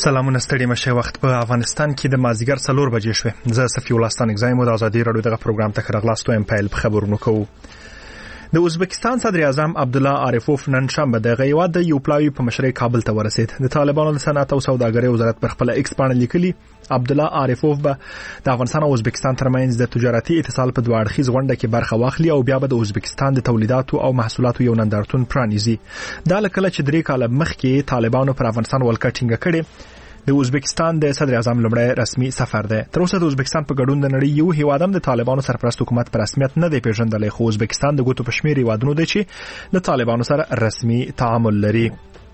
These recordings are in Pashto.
سلامونه ستړي مشه وخت په افغانستان کې د مازیګر 4 بجې شوه. زه صفی الله ستانک زایم د ازادي رادیو دغه پروګرام ته راغلاستو ام پایل خبرونه کوو. د ازبکستان صدر اعظم عبدالله عارفوف نن شنبه د غیواد د یو پلاوی په مشرۍ کابل ته ورسید. د طالبانو د صنعت او سوداګرۍ وزارت پر خپل ایکس باندې لیکلي عبدالله عارفوف به د افغانستان او ازبکستان ترمنځ د تجارتي اتصال په دوه اړخیز غونډه کې برخه واخلي او بیا به د ازبکستان د تولیداتو او محصولاتو یو نندارتون پرانیزي. دا لکه چې 3 کال مخکې طالبانو پر افغانستان ولکټینګ کړي. د ازبکستان د صدر اعظم لومړی رسمي سفر دی. تر اوسه د ازبکستان په ګډون د نړۍ یو هیواد هم د طالبانو سرپرست حکومت په رسمیت نه دی پیژندلی، خو ازبکستان د ګوتو په شمیر هیوادونو دی چې د طالبانو سره رسمي تعامل لري.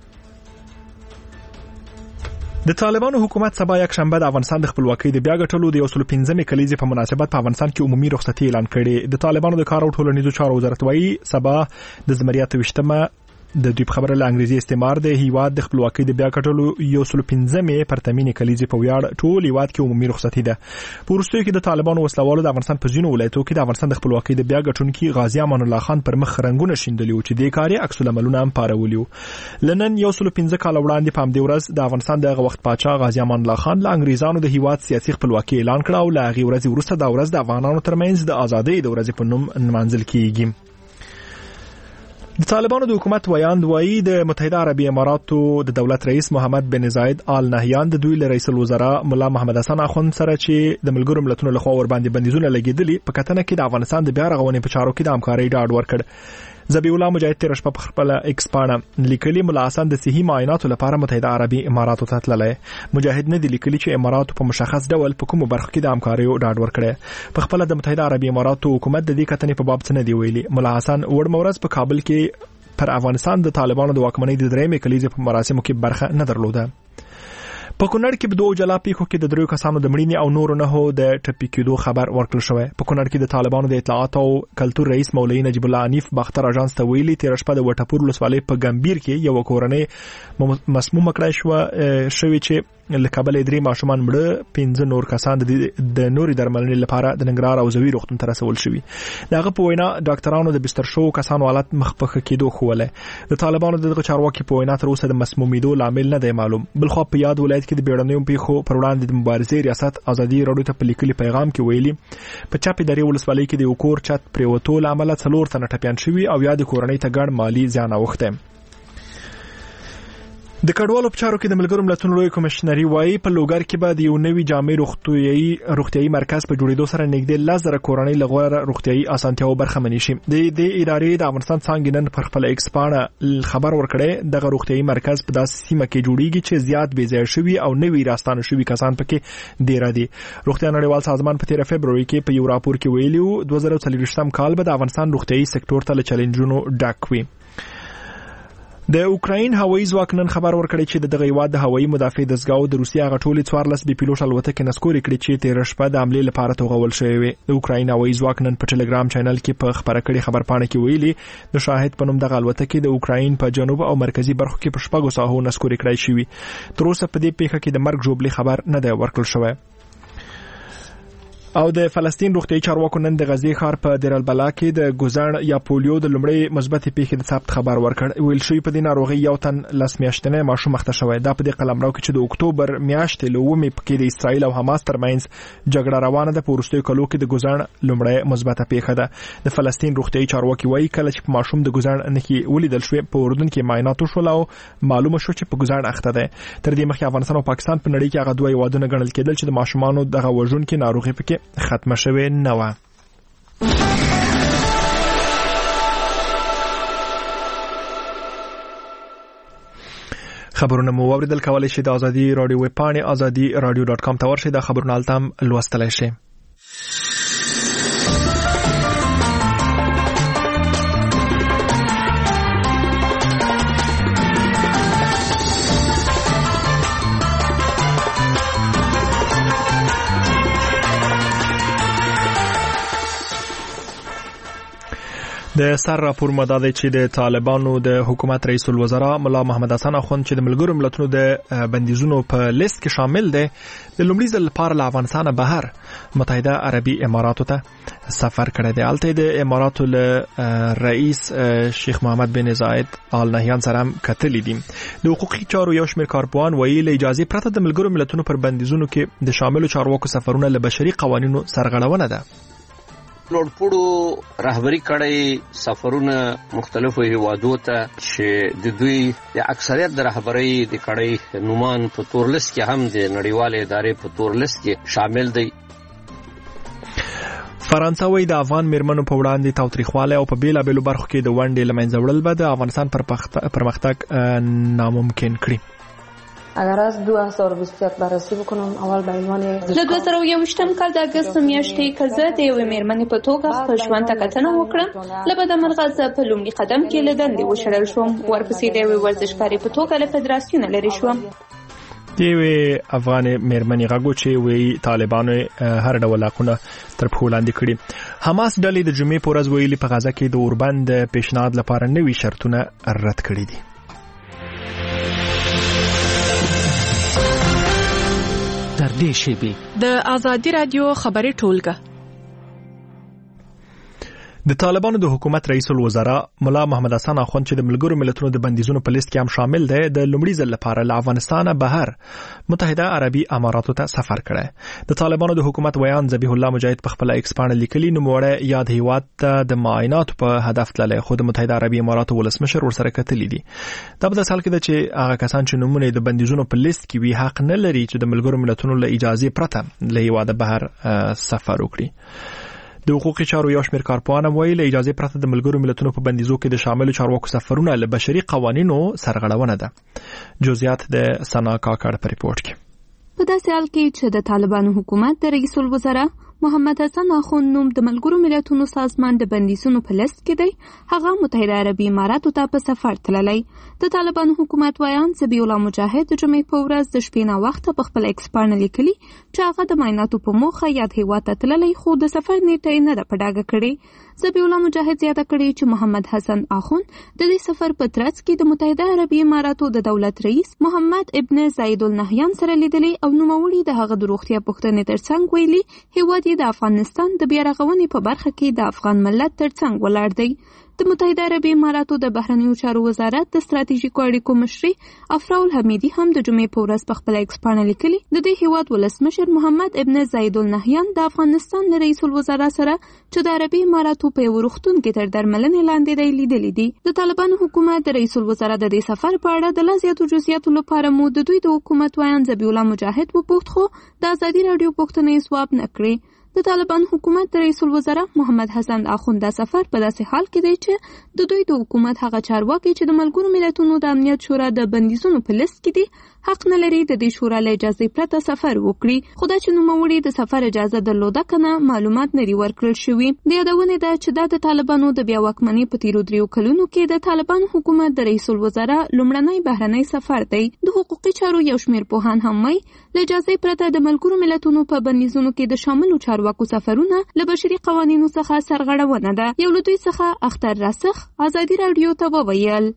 د طالبانو حکومت سبا یک شنبه د افغانستان د خپلواکۍ د بیا ګټلو د 115 کلیزې په مناسبت په افغانستان کې عمومي رخصتي اعلان کړي. د طالبانو د کار او ټولنیزو چارو وزارت وايي سبا د زمریات 28مه د دوی خبره له انګریزي استعمار د هیواد د خپلواکۍ د بیا کټلو 115 پرتمینی کلیزې په ویاړ ټول هیواد کې عمومي رخصتي ده. په وروستیو کې د طالبانو وسلوالو د افغانستان په ځینو ولایتونو کې د افغانستان د خپلواکۍ د بیا ګټونکي غازی امان الله خان پر مخ رنگونه شیندلي او چې د کاري عکس العملونه هم پارولیو. لنن 115 کال وړاندې په همدې ورځ د افغانستان د وخت پاچا غازی امان الله خان له انګریزانو د هیواد سیاسي خپلواکۍ اعلان کړ او له هغې ورځې وروسته د ورځ د افغانانو ترمنځ د ازادۍ د ورځې په نوم نمانځل کیږي. د طالبانو د حکومت ویاند وایي د متحده عربي اماراتو د دولت رئیس محمد بن زاید آل نهیان د دوی له رئیس الوزرا مولا محمد حسن اخوند سره چې د ملګرو ملتونو لخوا ور باندې بندیزونه لګیدلي په کتنه کې د افغانستان د بیا رغونې په چارو کې د همکارۍ ډاډ ورکړ. ذبیح الله مجاهد تیر شپه په خپل ایکس باندې لیکلي مولا حسن د صحي معایناتو لپاره متحده عربي اماراتو ته تللی. مجاهد نه دی لیکلي چې اماراتو په مشخص ډول په کومو برخو کې د همکارۍ ډاډ ورکړي. په خپل د متحده عربي اماراتو حکومت د دې کتنې په باب څه نه دی ویلي. مولا حسن ورځ په کابل کې پر افغانستان د طالبانو د واکمنۍ د درېمې کلیزې په مراسمو کې برخه نه درلوده. په کونړ کې په 2 جلا پیښو کې د 3 کسانو د مړینې او نورو نه د ټپي کېدو خبر ورکړل شوی. په کونړ کې د طالبانو د اطلاعات او کلتور رئیس مولوي نجیب الله عنیف باختر اژانس ته ویلي تیر شپه د وټپور ولسوالۍ په ګمبیر کې یو کورنۍ مسمومه کړای شوې چې له کابل 3 ماشومان مړه، 15 نور کسان د نوري درملنې لپاره د ننګرهار او زوی روغتون ته رسول شوي. دغه په وینا ډاکټرانو د بستر شو کسانو حالت مخ په کېدو خوله. د طالبانو دغه چارواکي په وینا تر اوسه د مسمومیدو لامل نه دی معلوم. بلخو په یاد ولایت کې د بیړنیو پیښو پر وړاندې د مبارزې ریاست ازادي رادیو ته په لیکلي پیغام کې ویلي په چاپی درې ولسوالۍ کې د یو کور چت پریوتو لامل 4 تنه ټپیان شوي او یا د کورنۍ ته ګڼ مالی زیان اوښته. د کډوالو په چارو کې د ملګرو ملتونو لوی کمشنري وايي په لوګر کې به د یو نوي جامع روغتيایي مرکز په جوړېدو سره نږدې 10,000 کورنۍ لغوره روغتيایي اسانتیاو برخمنې شي. د ادارې د افغانستان څنګه نن پر خپل ایکس باندې خبر ورکړی دغه روغتيایي مرکز په داسې سیمه کې جوړیږي چې زیات بې ځای شوي او نوي راستانه شوي کسان پکې ډیر دي. روغتیا نړیوال سازمان په 13 فبروري کې په یو راپور کې ویلي 2023 کال به د افغانستان روغتيایي سکتور ته له چیلنجونو ډک وي. د اوکراین هوایي ځواک نن خبر ورکړی چې دغه هیواد د هوایي مدافع دستګاو د روسیې غټولې 14 بي پیلوټ الوتکې نسکوري کړې چې تیر شپه د حملې لپاره توغول شوې وي. د اوکراین هوایي ځواک نن په ټلګرام چینل کې په خبره کړي خبرپاڼه کې ویلي د شاهد په نوم دغه الوتکې د اوکراین په جنوب او مرکزی برخو کې په شپږو ساحو نسکوري کړای شوې. تر اوسه په دې پیښه کې د مرګ جوړبلي خبر نه دی ورکړل شوی. او د فلسطین روغتیایي چارواکو نن د غزې ښار په دیر البلا کې د ګوزړ یا پولیو د لومړۍ مثبتې پیښې د ثبت خبر ورکړ. ویل شوی په دې ناروغۍ یو تن 10 میاشتنی ماشوم مخته شوی. دا په دې قلمرو کې چې د اکتوبر میاشتې له 9 کې د اسرایل او حماس ترمنځ جګړه روانه ده په وروستیو کلو کې د ګوزړ لومړۍ مثبته پیښه ده. د فلسطین روغتیایي چارواکي وایي کله چې ماشوم د ګوزړ نښې ولیدل شوې په اردن کې معاینات وشول او معلومه شو چې په ګوزړ اخته ده. تر دې مخکې افغانستان او پاکستان په نړۍ کې هغه دوه هیوادونه ګڼل کېدل چې د ماشومانو دغه وژونکې ناروغي پکې ختمه شوې نه وه. خبرونه مو اوریدل. کولای شئ د ازادي رادیو ویب پاڼې azadi.radio.com ته ورشئ. دا خبرونه هلته هم لوستلی شئ. د سر راپور مداده چې د طالبانو د حکومت رئیس الوزرا مولا محمد حسن اخوند چې د ملګرو ملتونو د بندیزونو په لیست کې شامل دی د لومړي ځل لپاره له افغانستانه بهر متحده عربي اماراتو ته سفر کړی دی. الته د اماراتو له رئیس شیخ محمد بن زاید آل نهیان سره هم کتلی دي. د حقوقي چارو یو شمېر کارپوهان وایي له اجازه پرته د ملګرو ملتونو پر بندیزونو کې د شاملو چارواکو سفرونه له بشري قوانینو سرغړونه ده. لوړپوړو رهبری کړی سفرونه مختلفو هیوادو ته چې د دوی د اکثریت د رهبری د کړی نومان په تور لیست کې هم د نړیوال ادارې په تور لیست کې شامل دی. فرانسه وایي د افغان میرمنو په وړاندې تاوتریخوالی او په بیلابیلو برخو کې د ونډې له منځه وړل به د افغانستان پرمختګ ناممکن کړي. اگر از 2021 بررسی بکنم اول به عنوان له 2021 کال د اگست میاشتې که زه د یوې میرمنې په توګه خپل ژوند ته کتنه وکړم، له بدمرغه زه په لومړي قدم کې له دندې وشړل شوم، ورپسې د یوې ورزشکارې په توګه له فدراسیونه لرې شوم. د یوې افغان میرمنې غږ چې وایي طالبانو هر ډول حقونه تر پښو لاندې کړي. حماس ډلې د جمعې په ورځ ویلي په غزه کې د اوربند پیشنهاد لپاره نوي شرطونه رد کړي دي. در دې شیبې د آزادي رادیو خبري ټولګه. د طالبانو د حکومت رئیس الوزرا مولا محمد حسن اخوند چې د ملګرو ملتونو د بندیزونو په لیست کې هم شامل دی، د لومړي ځل لپاره له افغانستانه بهر متحده عربي اماراتو ته سفر کړی. د طالبانو د حکومت ویان ذبیح الله مجاهد په خپل ایکس باندې لیکلي نوموړی یاد هیواد ته د معایناتو په هدف تللی، خو د متحده عربي اماراتو ولسمشر ورسره کتلی دي. دا په داسې حال کې ده چې هغه کسان چې نومونه د بندیزونو په لیست کې وي حق نه لري چې د ملګرو ملتونو له اجازه پرته له هیواده بهر سفر وکړي. د حقوقي چارو یو شمېر کارپوهان وایي له اجازه پرته د ملګرو ملتونو په بندیزو کې د شاملو چارواکو سفرونه له بشري قوانینو سرغړونه ده. جزئیات د سنا کاکړ په ریپورت کې. په داسې حال کې چې د طالبانو حکومت د رئیس الوزرا محمد حسن اخوند نوم د ملګرو ملتونو سازمان د بندیزونو په لیست کې دی، هغه متحده عربي اماراتو ته په سفر تللی. د طالبانو حکومت ویان ذبیح الله مجاهد د جمعې په ورځ د شپې ناوخته په خپل ایکس باندې لیکلي چې هغه د معایناتو په موخه یاد هیواد ته تللی، خو د سفر نیټه یې نه ده په ډاګه کړې. ذبیح الله مجاهد زیاته کړې چې محمد حسن اخوند د دې سفر په ترڅ کې د متحده عربي اماراتو د دولت رئیس محمد ابن زاید آل نهیان سره لیدلي او نوموړي د هغه د روغتیا پوښتنې ترڅنګ ویلي هیواد یې د افغانستان د بیا رغونې په برخه کې د افغان ملت ترڅنګ ولاړ دی. د متحده عربي اماراتو د بهرنیو چارو وزارت د ستراتیژیکو اړیکو مشري افراء الحمیدي هم د جمعې په ورځ په خپل ایکس باندې لیکلي د دې هیواد ولسمشر محمد ابن زاید آل نهیان د افغانستان له رئیس الوزرا سره چې د عربي اماراتو په یو روغتون کې تر درملنې لاندې دی لیدلي دي. د طالبانو حکومت د رئیس الوزرا د دې سفر په اړه د لا زیاتو جزئیاتو لپاره مو د دوی د حکومت ویان ذبیح الله مجاهد وپوښت، خو د ازادي راډیو پوښتنې ځواب نه کړې. د طالبان حکومت د رئیس الوزرا محمد حسن اخوند د سفر په داسې حال کې دی چې د دوی د حکومت هغه چارواکي چې د ملګرو ملتونو د امنیت شورا د بندیزونو په لیست کې دي حق نه لري د دې شورا له اجازه پرته سفر وکړي. خو دا چې نوموړي د سفر اجازه درلوده کنه معلومات نه لري ورکړل شوي. د یادونه ده چې دا د طالبانو د بیا واکمنۍ په تیرو 3 کلونو کې د طالبان حکومت د رئیس الوزرا لومړنی بهرنی سفر دی. د حقوقي چارو یو شمېر پوهان هم وایي له اجازه پرته د ملګرو ملتونو په بندیزونو کې د شاملو چارواکو سفرونه له بشري قوانینو څخه سرغړونه ده. یو له دوی څخه اختر راسخ ازادي راډیو ته وویل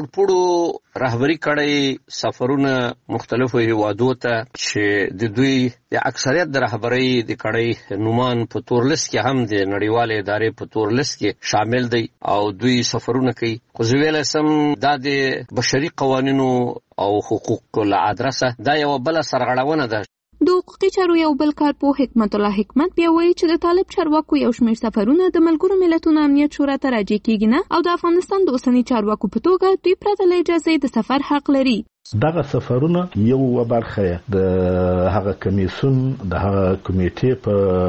لوړپوړو رهبری کړی سفرونه مختلفو هیوادو ته چې د دوی د اکثریت د رهبری د کړی نومان په تور لیست کې هم د نړیوال ادارې په تور لیست کې شامل دی او دوی سفرونه کوي. خو زه ویلی سم دا د بشري قوانینو او حقوقو له ادرسه دا یوه بله سرغړونه ده. د حقوقي چارو یو بل کارپوه حکمت الله حکمت بیا وایي چې د طالب چارواکو یو شمېر سفرونه د ملګرو ملتونو امنیت شورا ته راجع کیږي نه او د افغانستان د اوسني چارواکو په توګه دوی پرته له اجازې د سفر حق لري. دغه سفرونه یو برخه د هغه کمیسون د هغه کمیټې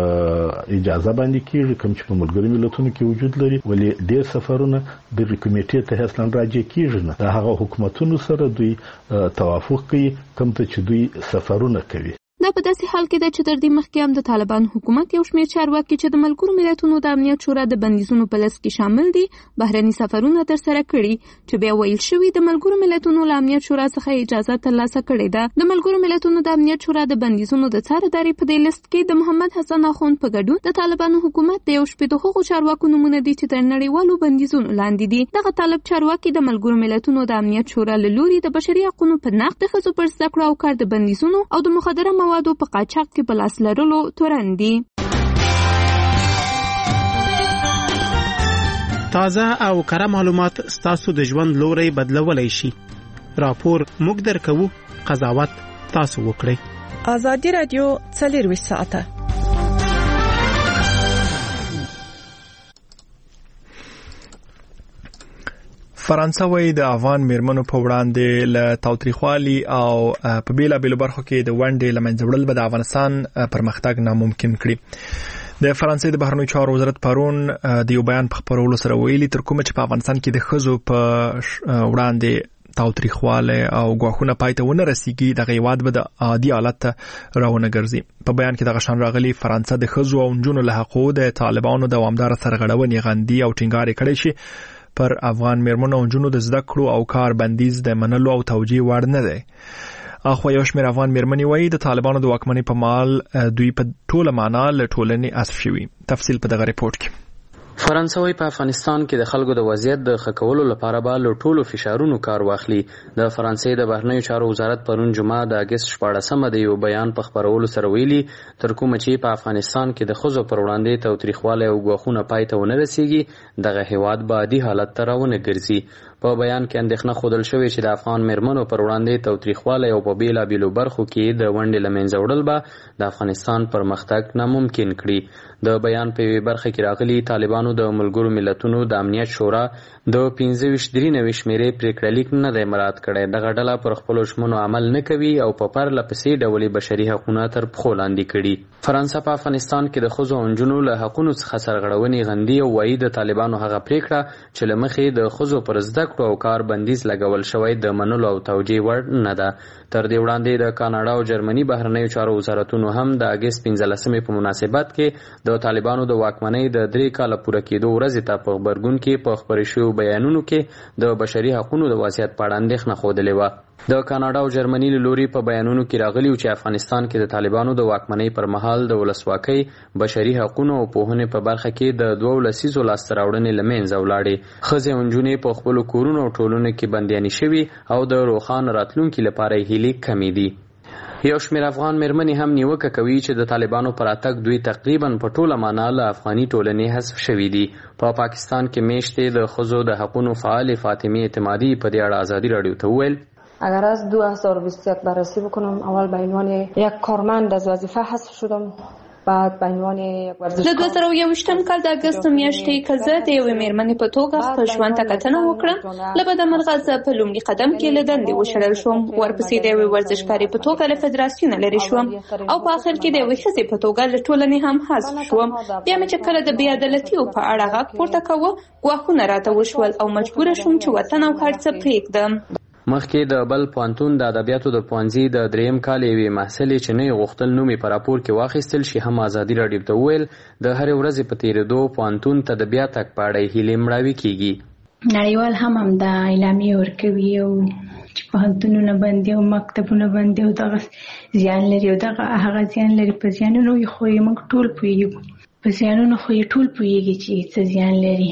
په اجازه باندې کیږي کوم چې په ملګرو ملتونو کې وجود لري، ولې ډېر سفرونه د کمیټې ته اصلا راجع کیږي نه. د هغه حکومتونو سره دوی توافق کوي کوم ته چې دوی سفرونه کوي. دا په داسې حال کې ده چې تر دې مخکې هم د طالبان حکومت یو شمېر چارواکي چې د ملګرو ملتونو د امنیت شورا د بندیزونو په لیست کې شامل دي بهرني سفرونه ترسره کړي چې بیا ویل شوي د ملګرو ملتونو له امنیت شورا څخه اجازه ترلاسه کړې ده. د ملګرو ملتونو د امنیت شورا د بندیزونو د څار ادارې په دې لیست کې د محمد حسن اخوند په ګډون د طالبانو حکومت د یو شپې هغو چارواکو نمونه دي چې تر نړیوالو بندیزونو لاندې دي. دغه طالب چارواکي د ملګرو ملتونو د امنیت شورا له لوري د بشري حقوقو په نقض، د ښځو پر زده کړو او کار د بندیزونو او د مخدره موادو په قاچاق کې په لاس لرلو تورن دي. تازه او کره معلومات ستاسو د ژوند لوري بدلولای شي. راپور موږ درکوو، قضاوت تاسو وکړئ. آزادی رادیو 24 ساعته. فرانسه وایي د افغان میرمنو په وړاندې له تاوتریخوالي او په بیلابیلو برخو کې د ونډې له منځه وړل به د افغانستان پرمختګ ناممکن کړي. د فرانسې د بهرنیو چارو وزارت پرون د یو بیان په خپرولو سره ویلي تر کومه چې په افغانستان کې د ښځو په وړاندې تاوتریخواله او غواخونه پایته ونه رسیږي د غیواد به د عادي حالت راونه ګرځي. په بیان کې د غشان راغلي فرانسه د ښځو او نجونو له حقوقو د طالبانو دوامدار سرغړونې غندي او ټینګار کړي شي پر افغان میرمنو او نجونو د زده کړو او کار بندیز د منلو او توجیه وړ نه دی. اخو یو شمېر افغان میرمنې وایي د طالبانو د واکمنۍ په مال دوی په ټوله معنا له ټولنې اسف شوي. تفصیل په دغه ریپورت کې. فرانسه وايي په افغانستان کې د خلکو د وضعیت د ښه کولو لپاره به له ټولو فشارونو کار واخلي. د فرانسې د بهرنیو چارو وزارت پرون جمعه د اگست 14 د یو بیان په خپرولو سره ویلي تر کومه چې په افغانستان کې د ښځو پر وړاندې تاوتریخواله او غواخونه پای ته ونه رسیږي دغه هیواد به عادي حالت ته راونه ګرځي. په بیان کې اندېښنه ښودل شوې چې د افغان میرمنو پر وړاندې تاوتریخواله او په بیلابیلو برخو کې د ونډې له منځه وړل به د افغانستان پرمختګ ناممکن کړي. د بیان په یوې برخه کې راغلي طالبانو د ملګرو ملتونو د امنیت شورا د 15 شمیرې پریکړه لیک نه دی مراعات کړی. دغه ډله پر خپلو ژمنو عمل نه کوي او په پرله پسې ډول بشري حقوقونه تر پښو لاندې کړي. فرانسه په افغانستان کې د ښځو او نجونو له حقونو څخه سرغړونې غندي او وایي د طالبانو هغه پریکړه چې له مخې د ښځو پر زده کړو او کار بندیز لګول شوی د منلو او توجیه وړ نه ده. تر دې وړاندې د کاناډا او جرمني بهرنیو چارو وزارتونو هم د اگست 15 په مناسبت کې د طالبانو د واکمنۍ د 3 کاله پوره کېدو ورځې ته په خبرګون کې په خپرې شویو بیانونو کې د بشري حقوقو د وضعیت په اړه اندېښنه ښودلې وه. د کاناډا او جرمني له لوري په بیانونو کې راغلي چې افغانستان کې د طالبانو د واکمنۍ پر مهال د ولسواکۍ، بشري حقوقو او پوهنې په برخه کې د 2 لسیزو لاسته راوړنې له منځه ولاړې. ښځې او نجونې په خپلو کورونو او ټولنو کې بندیانې شوي او د روښانه راتلونکي لپاره یې هیلې کمې دي. یو شمېر افغان میرمنې هم نیوکه کوي چې د طالبانو پر راتګ دوی تقریبا په ټوله معنا له افغاني ټولنې حذف شوي دي. په پاکستان کې میشتې د ښځو د حقوقو فعال فاطمه اعتمادي په دې اړه آزادی رادیو ته وویل اگر از 2021 بررسی بکنم اول به عنوان یک کارمند از وظیفه حذف شدم بعد به عنوان یک ورزشکار. د 2021 کال د اگست میاشتې کې زه د یوې میرمنې په توګه خپل ژوند ته کتنه وکړم. له بده مرغه زه په لومړي قدم کې له دندې وشړل شوم. ورپسې د یوې ورزشکارې په توګه له فدراسیون لرې شوم او په آخر کې د یوې ښځې په توګه له ټولنې هم حذف شوم. بیا مې چې کله د بې عدالتیو په اړه غږ پورته کوه ګواښونه راته وشول او مجبوره شوم چې وطن او هر څه پرېږدم. مخکې د بل پوهنتون د ادبیاتو د پوهنځي د 3م کال یوې محصلې چې نه غوښتل نوم یې په راپور کې واخیستل شي هم آزادي راډیو ته وویل د هرې ورځې په تېرېدو پوهنتون ته د بیا تګ په اړه هیلې مړاوي کېږي. نړیوال هم همدا اعلامیې ورکوي او چې پوهنتونونه بندي او مکتبونه بندي او دغه زیان لري او دغه هغه زیان لري. په زیانونو خو یې موږ ټول پوهېږو، په زیانونو خو یې ټول پوهېږي چې څه زیان لري.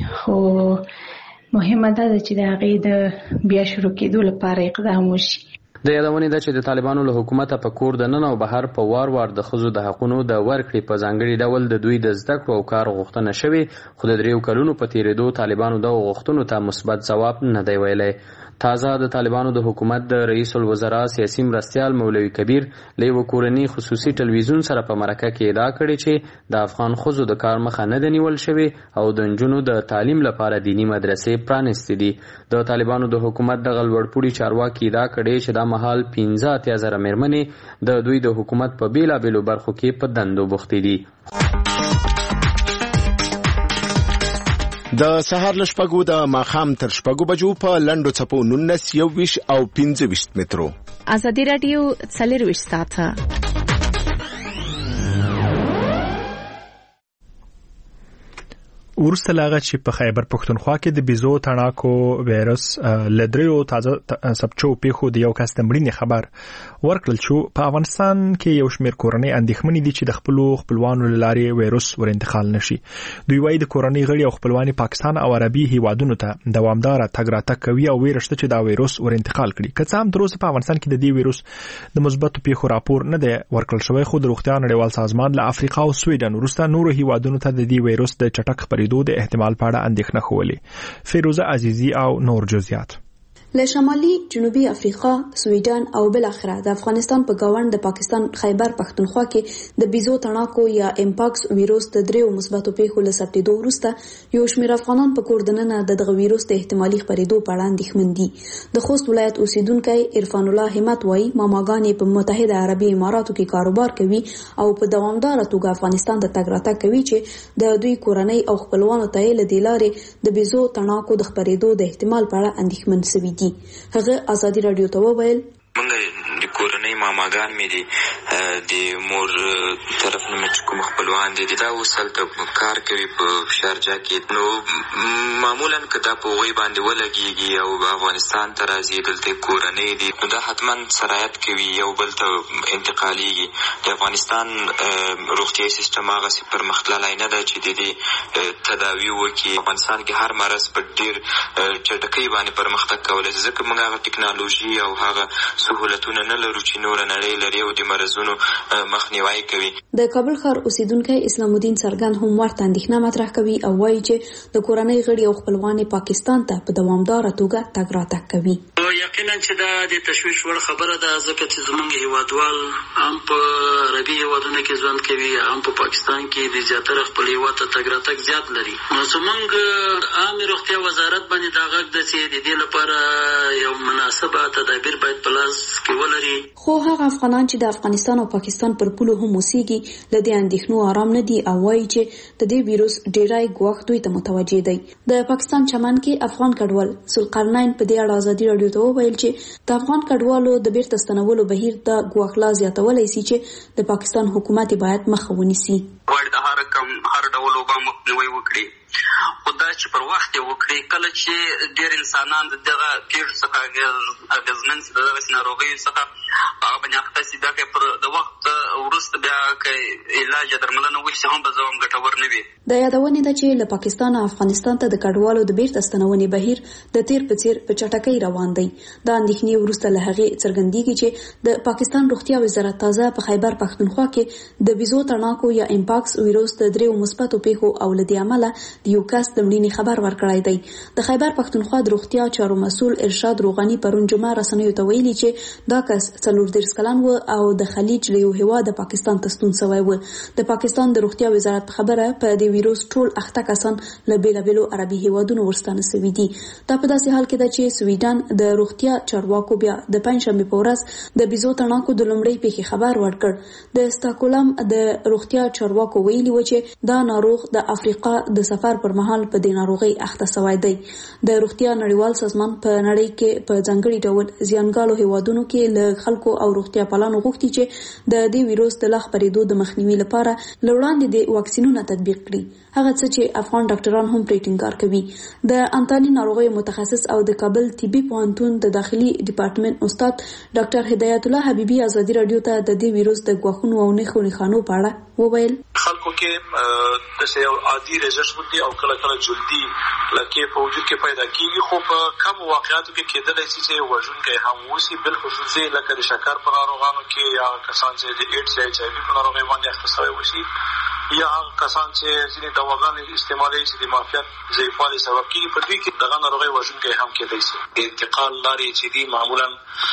خو مهمه ده چې د هغې د بیا شروع کېدو لپاره اقدام وشي. د یادونې ده چې د طالبانو له حکومته په کور دننه او بهر په وار وار د ښځو د حقونو د ورکړې په ځانګړي ډول د دوی د زده کړو او کار غوښتنه شوې، خو د 3 کلونو په تېرېدو طالبانو دغو غوښتنو ته مثبت ځواب نه دی ویلی. تازه د طالبانو د حکومت د رئیس الوزرا سیاسي مرستیال مولوي کبیر له یو کورنۍ خصوصي ټلویزیون سره په مرکه کې ادعا کړې چې د افغان ښځو د کار مخه نه ده نیول شوې او د نجونو د تعلیم لپاره دینی مدرسې پرانیستې دي. د طالبانو د حکومت دغه لوړپوړي چارواکي ادعا کړې چې دا مهال 15,000 میرمنې د دوی د حکومت په بیلابیلو برخو کې په دندو بوختې دي. د سهار له شپږو د ماښام تر شپږو بجو په لنډو څپو 19 21 او 25 مترو. آزادی رادیو 24 ساعته. ورسته لاغه چې په خیبر پښتونخوا کې د بیزو تڼاکو وایرس لدریو تازه سبچو پیخو د یو کس تمرین خبر ورکړل شو. په افغانستان کې یو شمېر کورنۍ اندېښمنې دي چې د خپلوانو لارې وایرس ور انتقال نشي. دوی وایي د کورنۍ غړي او خپلوان پاکستان او عربي هیوادونو ته دوامدار تګ راتګ کوي او ویرشته چې دا وایرس ور انتقال کړي. که څه هم تر اوسه په افغانستان کې د دې وایرس د مثبتو پیښو راپور نه دی ورکړل شوی، خو د روغتیا نړیوال سازمان له افریقا او سویډن وروسته نورو هیوادونو ته د دې وایرس د چټک خپرېدو خپرېدو د احتمال په اړه اندېښنه ښولې. فیروزه عزیزی او نور جزئیات. له شمالي جنوبي افریقا، سویډن او بل اخره د افغانستان په گاوند د پاکستان خیبر پښتونخوا کې د بیزو تڼاکو یا امپاکس ویروس د دریو مثبتو پیښو له ثبتېدو وروسته یو شمېر افغانان په کور دننه د دغه ویروس د احتمالي خپرېدو په اړه اندېښمن دي. د خوست ولایت اوسیدونکی عرفان الله همت وایي ماماګانې په متحده عربي اماراتو کې کاروبار کوي او په دوامداره توګه افغانستان ته تګ راتګ کوي چې د دوی کورنۍ او خپلوانو ته له دې لارې د بیزو تڼاکو د خپرېدو د احتمال په اړه اندېښمن شوي دي. هغه ازادي رادیو ته وویل موږ د کورنۍ ماماګان مې دي د مور طرف نه چې کوم خپلوان دي دا اوس هلته کار کوي په شارجه کې نو معمولا که دا په هغوی باندې ولګېږي او افغانستان ته راځي دلته کورنۍ دي نو دا حتما سرایت کوي یو بل ته انتقالېږي. د افغانستان روغتیایي سیستم هغسې پرمختللی نه ده چې د دې تداوي وکړي. افغانستان کې هر مرض په ډېر چټکۍ باندې پرمختګ کولی شي ځکه موږ هغه ټکنالوژي او هغه سهولتونه نه لرو چې نوره نړۍ لري او د مرضونو مخنیوی کوي. د کابل ښار اوسیدونکی اسلام الدین څرګند هم ورته اندېښنه مطرح کوي او وایي چې د کورنۍ غړي او خپلوان پاکستان ته په دوامداره توګه تګ راتګ کوي. یقینا چې دا د تشویش وړ خبره ده ځکه چې زموږ هیوادوال هم په عربي هیوادونو کې ژوند کوي هم په پاکستان کې د زیاتره خپل هیواد ته تګ راتګ زیات لري. نو زموږ عامه روغتیا وزارت باندې دا غږ ده چې د دې لپاره یو مناسبه تدابیر باید په لاس کې ولري. خو هغه افغانان چې د افغانستان او پاکستان پر پولو هم اوسېږي له دې اندېښنو آرام نه دي او وایي چې د دې ویروس ډېری ګواښ دوی ته متوجه دی. د پاکستان چمن کې افغان کډوال ذوالقرنین په دې اړه ازادي رادیو ته وویل چې د افغان کډوالو د بیرته ستنولو بهیر د ګواښ لا زیاتولی شي چې د پاکستان حکومت باید مخه ونیسي. غواړي د هر ډول وبا مخنیوی وکړي خو دا چې پر وخت یې وکړي کله چې ډېر انسانان د دغه پیښو څخه اغېزمن شي د دغسې ناروغیو څخه هغه باندې اخته شي دا که پر د وخت وروسته بیا که علاج یا درملنه وشي هم به زه هم ګټور نه وي. د یادونې ده چې له پاکستان او افغانستان ته د کډوالو د بیرته ستنونې بهیر د تیر په څیر په چټکۍ روان دی. دا اندېښنې وروسته له هغې څرګندېږي چې د پاکستان روغتیا وزارت تازه په خیبر پښتونخوا کې د بیزو تڼاکو یا امپاکس ویروس د دریو مثبتو پیښو او له دې امله د یو کس د مړینې خبر ورکړی دی. د خیبر پښتونخوا د روغتیا چارو مسؤل ارشاد روغاني پرون جمعه رسنیو ته ویلي چې دا کس 34 کلن و او د خلیج له یو هیواده پاکستان ته ستون شوی و. د پاکستان د روغتیا وزارت په خبره په دې ویروس ټول اخته کسان له بیلابیلو عربي هیوادونو ورستانه شوي دي. دا په داسې حال کې ده چې سویډن د روغتیا چارواکو بیا د پنځشنبې په ورځ د بیزو تڼاکو د لومړۍ پیښې خبر ورکړ. د ستاکولم د روغتیا چارواکو ویلي و چې دا ناروغ د افریقا د سفر پر مهال په دې ناروغۍ اخته شوی دی. د روغتیا نړیوال سازمان په نړۍ کې په ځانګړي ډول زیانګالو هیوادونو کې له خلکو او روغتیا پالانو غوښتي چې د دې ویروس د لا خپرېدو د مخنیوي لپاره له وړاندې د واکسینونو تطبیق کړي. هغه څه چې افغان ډاکټران هم پرې ټینګار کوي. د انتاني ناروغیو متخصص او د کابل طبي پوهنتون د داخلي ډپارټمنټ استاد ډاکټر هدایت الله حبیبي ازادي رادیو ته د دې ویروس د ګواښونو او نښانو په اړه وویل. خلکو کې د یو عادي رژش بودي او کله کله جلدی لکه په وجود کې پیدا کیږي خو په کم واقعاتو کې کېدلی شي چې وژونکی هم وشي بالخصوص لکه د شکر په ناروغانو کې یا کسان چې د ایډز یا HIV په ناروغۍ باندې اخته شوي وشي یا هغه کسان چې ځینې دواګانې استعمالوي چې د معافیت ضعیفوالي سبب کېږي په دوی کې دغه ناروغۍ وژونکی هم کېدی شي. د انتقال لارې چې دي معمولا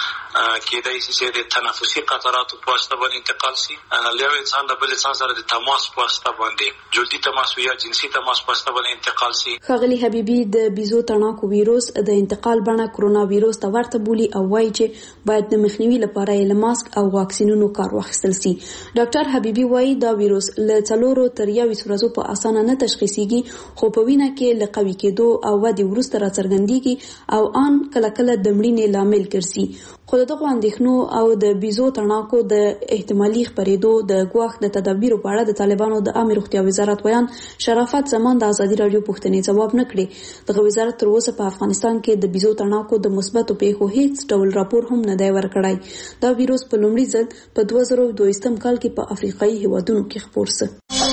کېدای شي چې د تنفسي قطراتو په واسطه باندې انتقال شي له یو انسان د بل انسان سره د تماس په واسطه باندې جلدي تماس یا جنسي تماس په واسطه باندې انتقال شي. ښاغلي حبیبي د بیزو تڼاکو ویروس د انتقال بڼه کرونا ویروس ته ورته بولي او وایي چې باید د مخنیوي لپاره یې له ماسک او واکسینونو کار واخیستل شي. ډاکټر حبیبي وایي دا ویروس له 4 تر 21 ورځو په اسانه نه تشخیصیږي خو په وینه کې له قوي کېدو او ودې وروسته راڅرګندېږي او ان کله کله د مړینې لامل ګرځي. خو دغه اندېښنو او د بیزو تڼاکو د احتمالي خپرېدو د ګواښ د تدابیرو په اړه د طالبانو د عامه روغتیا وزارت ویان شرافت زمان د ازادي رادیو پوښتنې ځواب نه کړي. دغه وزارت تر اوسه په افغانستان کې د بیزو تڼاکو د مثبتو پیښو هیڅ ډول راپور هم نه دی ورکړی. دا ویروس په لومړي ځل په 2022 کال کې په افریقایي هیوادونو کې خپور شو.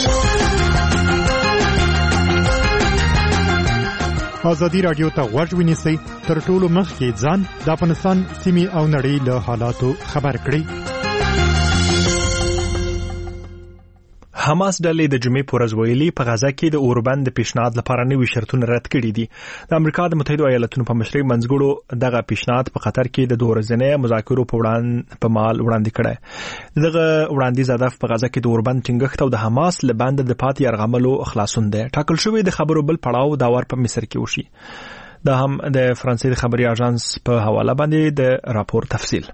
ازادي رادیو ته غوږ ونیسئ تر ټولو مخکې ځان د افغانستان سیمې او نړۍ له حالاتو خبر کړئ. حماس ډلې د جمعې په ورځ ویلي په غزا کې د اوربند د پیشنهاد لپاره نوي شرطونه رد کړي دي. د امریکا د متحده ایالاتونو په مشرۍ منځګړو دغه پیشنهاد په قطر کې د 2 ورځې مذاکرو په مال وړاندې کړی. دغه وړاندیز هدف په غزا کې د اوربند ټینګښت او د حماس له بند د پاتې یرغملو خلاصون دی. ټاکل شوی د خبرو بل پړاو دا ور په مصر کې وشي. دا هم د فرانسې د خبري اژانس په حواله باندې د راپور تفصیل.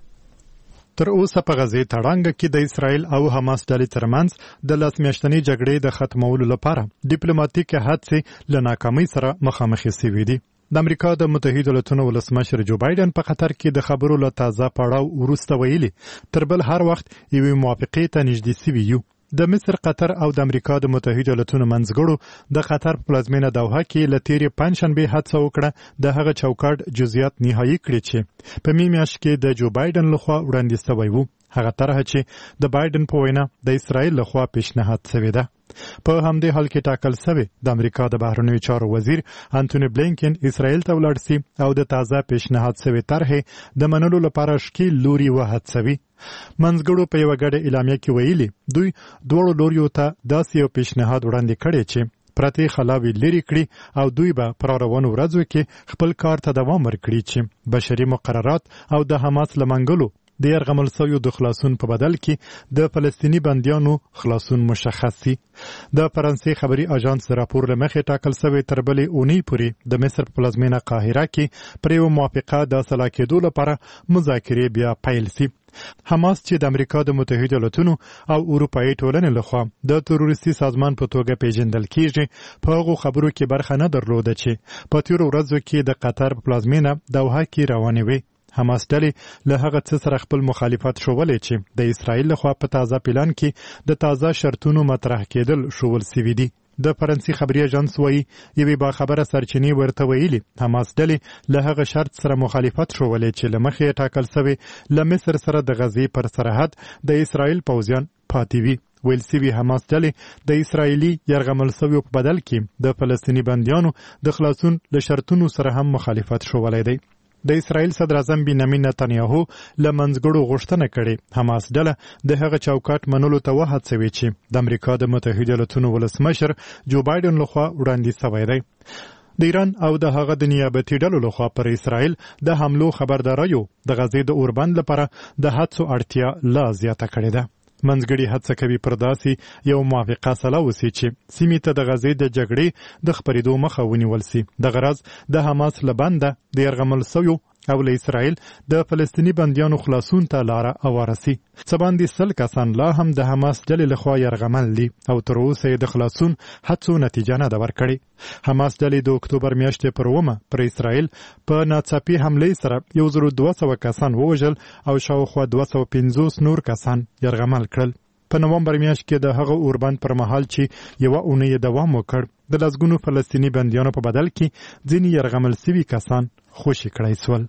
تر اوسه په غزې تړانګ کې د اسرائیل او حماس ډلې ترمنځ د لاسمیاشتنی جګړې د ختمولو لپاره ډیپلوماټیک هڅې له ناکامۍ سره مخامخ شوې دي. د امریکا د متحده ایالاتونو ولسمشر جو بایدن په قطر کې د خبرو له تازه پړاو وروسته ویلي تر بل هر وخت یوې موافقې ته نږدې سوي یو. د مصر، قطر او د امریکا د متحده ایالاتونو منځګړو د قطر په پلازمینه دوحه کې له تیرې پنځشنبې هڅه وکړه د هغه چوکاټ جزئیات نهایی کړي چې په میاشت کې د جو بایدن لخوا وړاندې شوی وو. هغه طرح چې د بایدن په وینا د اسرائیل لخوا پیشنهاد شوی ده. په همدې حال کې ټاکل شوی د امریکا د بهرنیو چارو وزیر انټونی بلینکن اسرائیل ته ولاړ شي او د تازه پیشنهاد شوی طرحې د منلو لپاره شکیل لوري وهڅوي. منځګړو په یو غړي اعلامیه کې ویلي دوی دوه لوريو ته داسې یو پیشنهاد وړاندې کړی چې پرته خلاوي لري کړی او دوی به پر روانو ورځو کې خپل کار ته دوام ورکړي چې بشري مقررات او د حماس لمنګلو د يرغمل سویو د خلاصون په بدل کې د فلسطینی بنديانو خلاصون مشخص سي. د فرانسې خبري اژانس راپور لمخې ټاکل شوی تر بلې اونۍ پورې د مصر پلازمینه قاهره کې پر یو موافقه د اصلاح کېدو لپاره مذاکرې بیا پیل سي. حماس چې د امریکا د متحده ایالاتونو او اروپאי ټولنې لخوا د تروریستي سازمان په توګه پیژندل کیږي په هغو خبرو کې برخه نه درلوده چې په تیر ورځو کې د قطر په پلازمینه دوحه کې روانې وي. حماس ډلې له هغه څه سره خپل مخالفت شولې چې د اسرائیل لخوا په تازه پلان کې د تازه شرطونو مطرح کېدل شول سوي دي. د فرانسې خبري اژانس وایي یوې باخبره سرچینې ورته ویلي حماس ډلې له هغه شرط سره مخالفت شولې چې له مخې ټاکل شوی له مصر سره د غزې پر سرحد د اسرائیل پوځیان پاتې وي. ویل سوي حماس ډلې د اسرائیلي یرغمل سویو په بدل کې د فلسطینی بنديانو د خلاصون له شرطونو سره هم مخالفت شولې دی. د اسرائیل صدر اعظم بنیامین نتنیاهو له منځګړو غوښتنه کړې حماس ډله د هغه چوکاټ منلو ته وهڅوي چې د امریکا د متحده ایالاتونو ولسمشر جو بایدن لخوا وړاندې شوی دی. د ایران او د هغه د نیابتي ډلو لخوا پر اسرائیل د حملو خبرداریو د غزې د اوربند لپاره د هڅو اړتیا لا زیاته کړې ده. منځګړي هڅه کوي پر داسې یو موافقه سره وسی چې سیمې ته د غزې د جګړې د خبرېدو مخه ونیول سي. د غرض د حماس لبنده د يرغمل سویو او له اسرائیل د فلسطینی بنديانو خلاصون ته لار اوارسي. څباندې 100 کسان لا هم د حماس ډلې لخوا يرغمل دي او تر اوسه د خلاصون هڅو نتیجه نه ده ورکړې. حماس ډلې د اکتوبر میاشتې پر 1 پر اسرائیل په ناڅاپي حمله سره 1200 کسان ووژل او شاوخوا 250 نور کسان يرغمل کړل. په نومبر میاشت کې د هغه اوربند پر مهال چې یو اونۍ دوام وکړ د لسګونو فلسطینی بنديانو په بدل کې ځینې يرغمل سوي کسان خوشي کړای سول.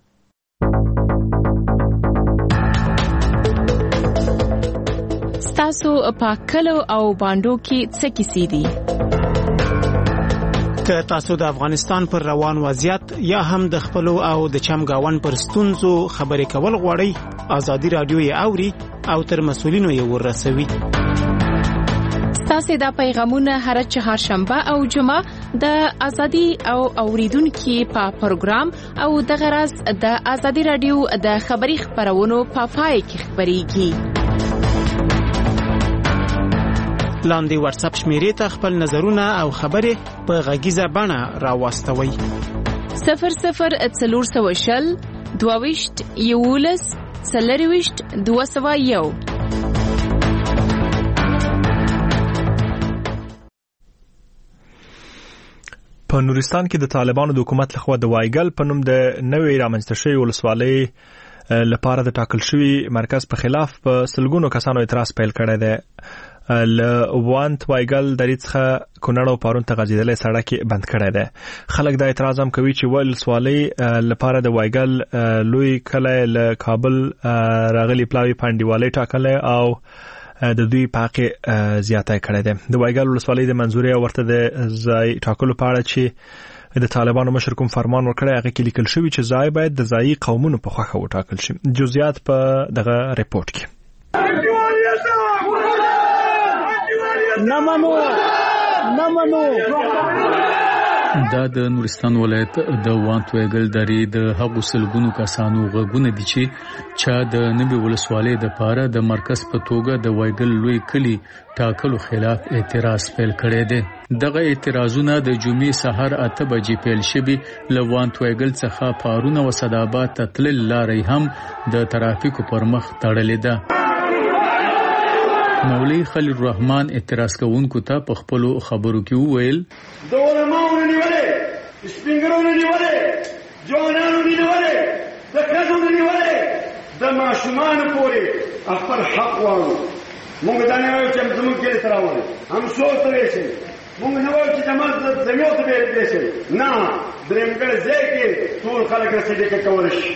ستاسو په کلو او باندو کې څه کیسې دي؟ که تاسو د افغانستان پر روان وضعیت یا هم د خپلو او د چمګاون پر ستونزو خبرې کول غواړئ، آزادي رادیو یې اوري او تر مسؤلینو یې ورسوي. ستاسو د پیغامونه هر چهارشنبه او جمعه د ازادي او اوریدونکو په پروګرام او د غرض د ازادي رادیو د خبري خبرونو په پای کې خبريږي. لاندې واتس اپ شمیرې ته خپل نظرونه او خبرې په غږیزه بڼه راوستوي. 0040 22 11 40 201. په نورستان کې د طالبانو د حکومت لخوا د وایګل په نوم د نوې رامنځته شوې ولسوالۍ لپاره د ټاکل شوی مرکز په خلاف په سلګونو کسانو اعتراض پیل کړی دی. وانت وایګل د ریڅخه کونړ او پارون ته غځیدلې سړک بند کړی دی. خلک دا اعتراض هم کوي چې ولسوالۍ لپاره د وایګل لوی کلی له کابل راغلي پلاوی پانډیوالۍ ټاکلی او د دوی پاکه زیاته کړی دی. د وایګل ولسوالۍ د منځوري او ورته د ځای ټاکلو په اړه چې د طالبانو مشر کوم فرمان ورکړی هغه کې لیکل شوی چې ځای باید د ځایي قومونو په خوښه وټاکل شي. جزئیات په دغه ریپورت کې. نه منو. دا د نورستان ولایت د وانتویګل درې د هغو سلګونو کسانو غږونه دي چې چا د نوې ولسوالۍ د پاره د مرکز په توګه د وایګل لوی کلی ټاکلو خلاف اعتراض پیل کړی دی. دغه اعتراضونه د جمعې سحر 8 بجې پیل شوي. له وانتویګل څخه پارون او صداباد ته تلل لارې هم د ترافیکو پر مخ تړلې ده. مولوی خلیل الرحمن اعتراض کوونکو ته په خپلو خبرو کې وویل د علماؤ نیولې سپینګرونو نیولې جوانانو نیولې د ښځو نیولې د ماشومانو پورې خپل حق وایو. موږ دا نه وایو چې زموږ کې تراوړي هم څو ته شي. موږ نه وایو چې زموږ ته به شي. نه درېمګړ ځای کې ټول خلک رسېدي کول شي.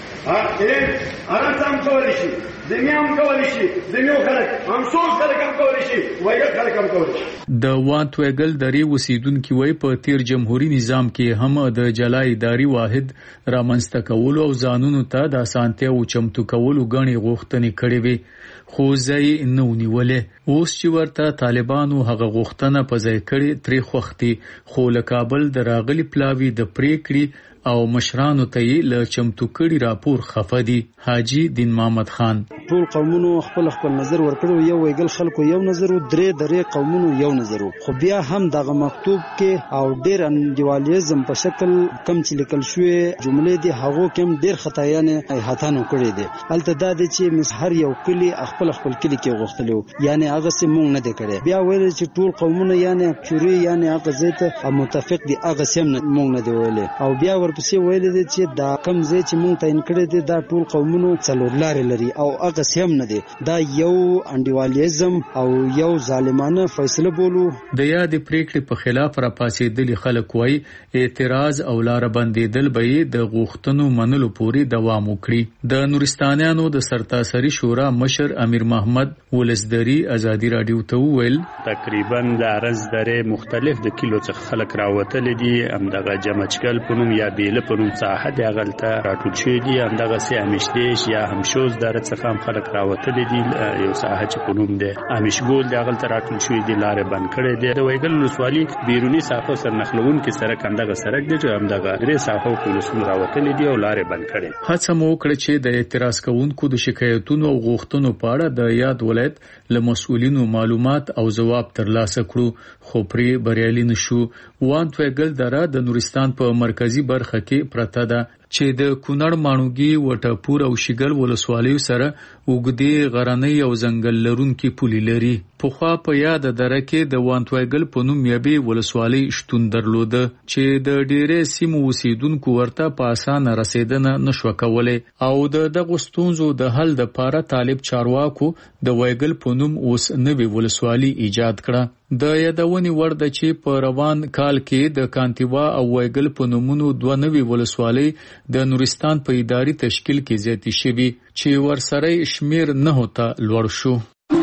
ارام کولی شي. زمیام کولی شي. زمیو خلک هم څو خلک هم کولی شي. وایي خلک هم کولی شي. د وانتویګل درې اوسیدونکي وایي په تیر جمهوریت نظام کې هم د جلا اداري واحد رامنځته کولو او ځانونو ته د اسانتیا او چمتو کولو غني غوښتنې کړې وي خو ځای نه ونیولې. اوس چې ورته طالبانو هغه غوښتنه په ځای کړې ترې خوختي خو له کابل د راغلي پلاوی د پریکړې او مشرانو ته یې له چمتو کړي راپور خفه دي. حاجی دین محمد خان ټول قومونو خپل نظر ورکړو. یو ویګل خلکو یو نظر، درې قومونو یو نظر، خو بیا هم دغه مکتوب کې او ډېر انډیوالیزم په شکل کم چې لیکل شوی جملې دي هغه کم ډېر خطایانه هاتانو کړی دي. البته دا دي چې هر یو کلی خپل کلی کې غوښتلو، یعنی هغه سم مونږ نه دی کړی. بیا ویل چې ټول قومونه یعنی چوري یعنی هغه زیته متفق دي هغه سم مونږ نه دی ویل. او بیا ورپسې ویل دي چې دا کم زی چې مونږ تعین کړی دي دا ټول قومونو څلور لارې لري او هغه سم نه دي. دا یو انډیوالیزم او یو ظالمانه فیصله بولو. د یاد پریکړې په خلاف را پاسېدلي خلک وایي اعتراض او لار بندیدل به د غوښتنو منلو پورې دوام وکړي. د نورستانیانو د سرتاسري شورا مشر امیر محمد ولسدری ازادي رادیو ته وویل تقریبا د ارز درې مختلف د کیلو څخه خلک راوتل دي. همدغه جمچکل پونم یا بیل پونم ساحه د غلطه راټول شوی دي. همدغه سي امشدیش یا همشوز در څخه هم خلک راوتل دي. یو ساحه چې پونم د امشګول د غلطه راټول شوی دي لارې بند کړي دي. د ویګل ولسوالۍ بیرونی ساحه سره نخلون کې سره کندغه سرک دي چې همدغه درې ساحه پولیسو راوتل دي او لارې بند کړي. هڅه مو وکړه چې د اعتراض کوونکو د شکایتونو او غوښتنو په اړه د یاد ولایت له مسؤلینو معلومات او ځواب ترلاسه کړو خو پرې بریالي نشو. وانتویګل دره د نورستان په مرکزی برخه کې پرته ده چې د کونړ ماڼوګي وټاپور او شګل ولسوالیو سره وګدي غرنۍ او ځنګل لرونکي پولي لري. پخوا په یاد دره کې د وانتویګل په نوم یبي ولسوالۍ شتون درلوده چې د ډېرې سیمو اوسیدونکو ورته په اسانه رسیدنه نشو کولای او دغه ستونزو د حل لپاره طالب چارواکو د وایګل په نوم اوس نوې ولسوالۍ ایجاد کړه. د یادونې وړ ده چې په روان کال کې د کانتیوا او وایګل په نومونو دوه نوې ولسوالۍ د نورستان په اداري تشکیل کې زیاتې شوي چې ورسره شمیر 9 ته لوړ شو.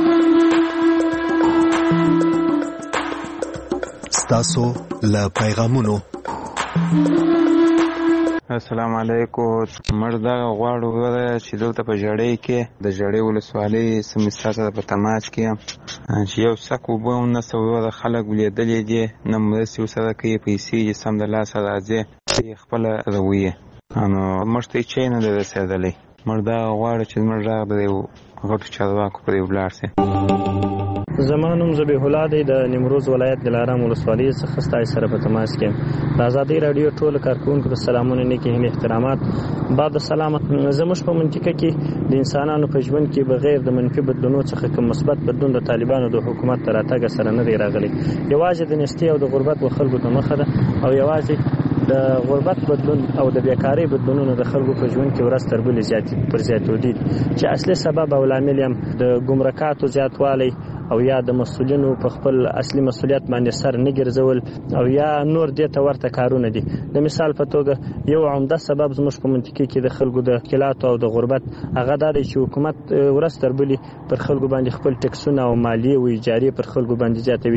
ستاسو له پیغامونو السلام علیکم. مردا غواړو چې دلته په جړې کې د جړې ولسوالۍ سمستاسه په تماس کې چې یو سکو به نه سوي د خلک ولیدلې دي نه مرسي سره کوي پیسې سم د لاس راځي خپل رویه انو مشته چې نه ده رسیدلې. مردا غواړي چې مردا د غټ چارواکو په ولاړ سي. زمانوم زبیح الله دی د نیمروز ولایت دلارام ولسوالۍ څخه ستاسو سره په تماس کې. د آزادۍ رادیو ټول کارکونکو ته سلامونه نیکی هم احترامات. بعد سلامت زموږ په منطقه کې د انسانانو په ژوند کې بغیر د منفي بدلونو څخه کوم مثبت بدلون د طالبانو د حکومت تر راتګ سره نه دی راغلی. یوازې د نستی او د غربت و خلکو ته مخه ده او یوازې د غربت بدلون او د بیکاری بدلونونو د خلکو په ژوند کې ورځ تر بلې زیاتېدو دي چې اصلي سبب او لامل هم د ګمرکاتو زیاتوالی او یا د مسؤلینو په خپل اصلي مسؤلیت باندې سر نه ګرځول او یا نور دې ته ورته کارونه دي. د مثال په توګه یو عمده سبب زموږ په منطقه کې د خلکو د اختلاط او د غربت هغه دا دی چې حکومت ورځ تر بلې پر خلکو باندې خپل ټکسونه او مالیه او اجارې پر خلکو باندې زیاتوي.